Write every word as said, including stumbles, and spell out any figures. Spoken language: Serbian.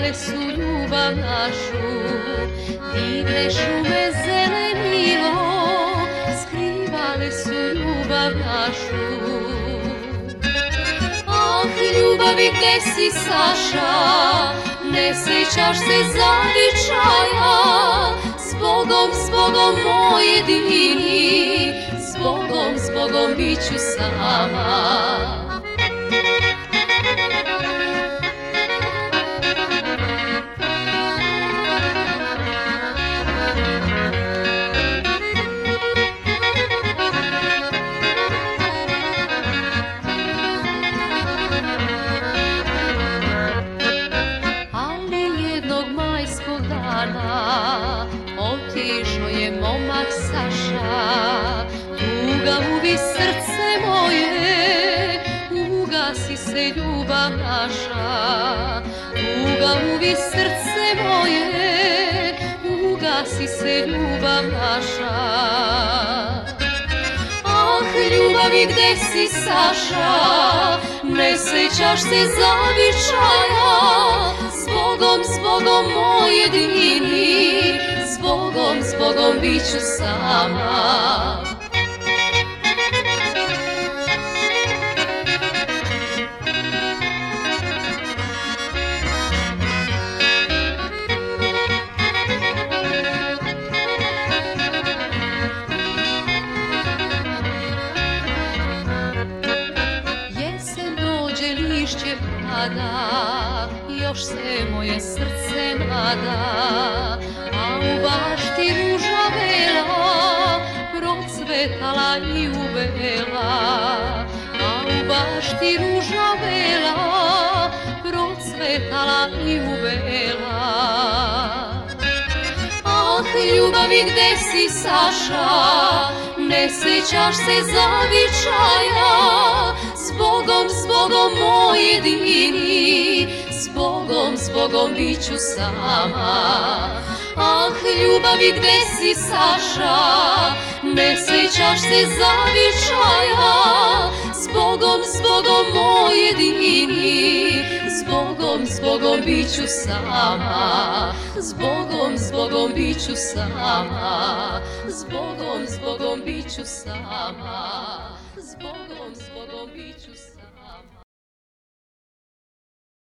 skrivale su ljubav našu, divne šume zelenilo, skrivale su ljubav našu. Ah, ljubavi, gde si, Saša, ne sjećaš se zavičaja, zbogom, zbogom moj jedini, zbogom, zbogom bit ću sama. Otišao je momak Saša, tuga ubi srce moje, ugasi se ljubav naša. Tuga ubi srce moje, ugasi se ljubav naša. Ah, ljubavi, gde si, Saša, ne sjećaš se zavičaja, zbogom, zbogom moj jedini, zbogom, zbogom bit ću sama. Jesen dođe, lišće pada, još se moje srce nada, a u bašti ruža bela procvetala i uvela. A u bašti ruža bela procvetala i uvela. Ah, ljubavi, gde si, Saša, ne sjećaš se zavičaja, zbogom, zbogom moj jedini, zbogom, zbogom bit ću sama. Ah, ljubavi, gde si, Saša, ne sjećaš se zavičaja, zbogom, zbogom moj jedini, zbogom, zbogom bit ću sama. Zbogom, zbogom bit ću sama. Zbogom, zbogom bit ću sama. Zbogom, zbogom bit ću sama.